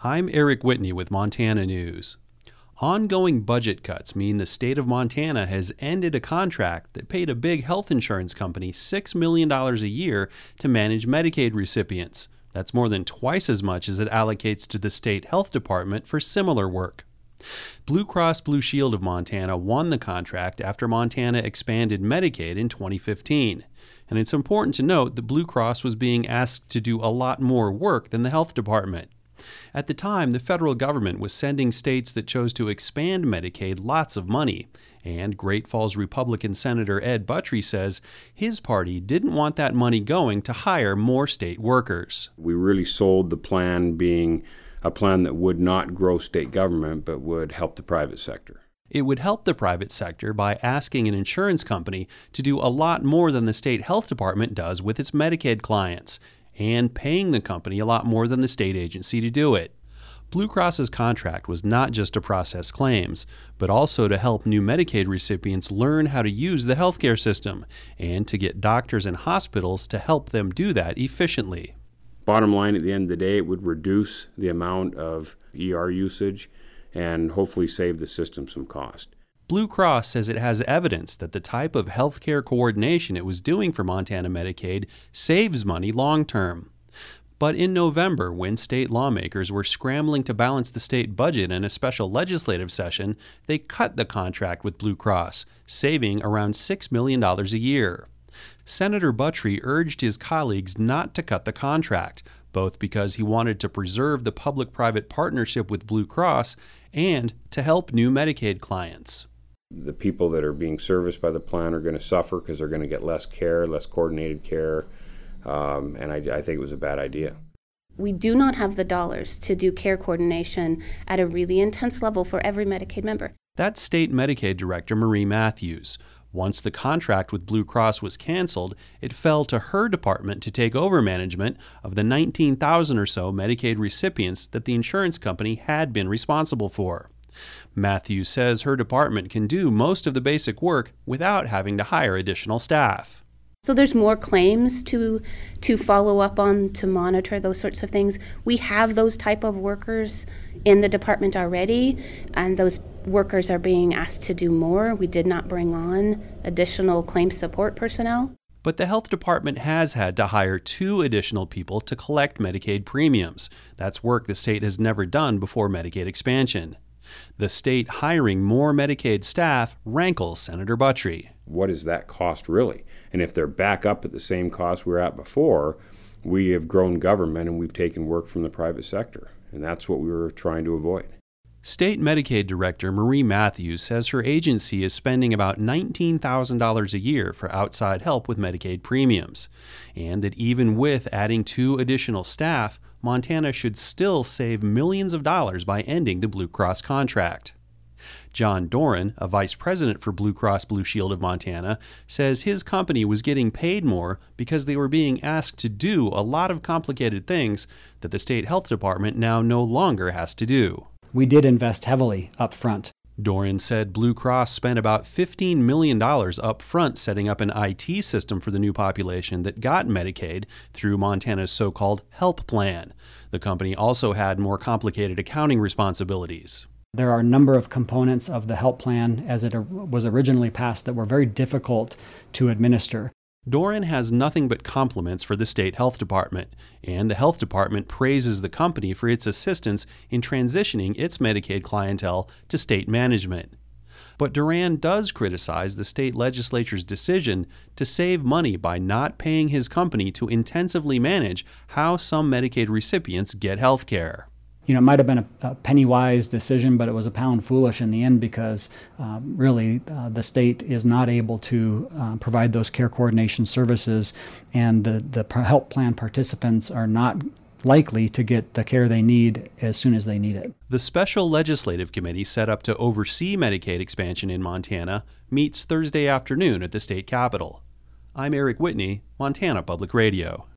I'm Eric Whitney with Montana News. Ongoing budget cuts mean the state of Montana has ended a contract that paid a big health insurance company $6 million a year to manage Medicaid recipients. That's more than twice as much as it allocates to the state health department for similar work. Blue Cross Blue Shield of Montana won the contract after Montana expanded Medicaid in 2015. And it's important to note that Blue Cross was being asked to do a lot more work than the health department. At the time, the federal government was sending states that chose to expand Medicaid lots of money, and Great Falls Republican Senator Ed Buttrey says his party didn't want that money going to hire more state workers. We really sold the plan being a plan that would not grow state government but would help the private sector. It would help the private sector by asking an insurance company to do a lot more than the state health department does with its Medicaid clients, and paying the company a lot more than the state agency to do it. Blue Cross's contract was not just to process claims, but also to help new Medicaid recipients learn how to use the healthcare system and to get doctors and hospitals to help them do that efficiently. Bottom line, at the end of the day, it would reduce the amount of ER usage and hopefully save the system some cost. Blue Cross says it has evidence that the type of healthcare coordination it was doing for Montana Medicaid saves money long term. But in November, when state lawmakers were scrambling to balance the state budget in a special legislative session, they cut the contract with Blue Cross, saving around $6 million a year. Senator Buttrey urged his colleagues not to cut the contract, both because he wanted to preserve the public-private partnership with Blue Cross and to help new Medicaid clients. The people that are being serviced by the plan are going to suffer because they're going to get less care, less coordinated care, and I think it was a bad idea. We do not have the dollars to do care coordination at a really intense level for every Medicaid member. That's State Medicaid Director Marie Matthews. Once the contract with Blue Cross was canceled, it fell to her department to take over management of the 19,000 or so Medicaid recipients that the insurance company had been responsible for. Matthews says her department can do most of the basic work without having to hire additional staff. So there's more claims to follow up on, to monitor those sorts of things. We have those type of workers in the department already, and those workers are being asked to do more. We did not bring on additional claim support personnel. But the health department has had to hire 2 additional people to collect Medicaid premiums. That's work the state has never done before Medicaid expansion. The state hiring more Medicaid staff rankles Senator Buttrey. What is that cost really? And if they're back up at the same cost we were at before, we have grown government and we've taken work from the private sector. And that's what we were trying to avoid. State Medicaid Director Marie Matthews says her agency is spending about $19,000 a year for outside help with Medicaid premiums, and that even with adding 2 additional staff, Montana should still save millions of dollars by ending the Blue Cross contract. John Doran, a vice president for Blue Cross Blue Shield of Montana, says his company was getting paid more because they were being asked to do a lot of complicated things that the state health department now no longer has to do. We did invest heavily up front. Doran said Blue Cross spent about $15 million up front setting up an IT system for the new population that got Medicaid through Montana's so-called HELP plan. The company also had more complicated accounting responsibilities. There are a number of components of the HELP plan as it was originally passed that were very difficult to administer. Doran has nothing but compliments for the state health department, and the health department praises the company for its assistance in transitioning its Medicaid clientele to state management. But Doran does criticize the state legislature's decision to save money by not paying his company to intensively manage how some Medicaid recipients get health care. It might have been a penny-wise decision, but it was a pound foolish in the end because really the state is not able to provide those care coordination services, and the HELP plan participants are not likely to get the care they need as soon as they need it. The Special Legislative Committee set up to oversee Medicaid expansion in Montana meets Thursday afternoon at the state capitol. I'm Eric Whitney, Montana Public Radio.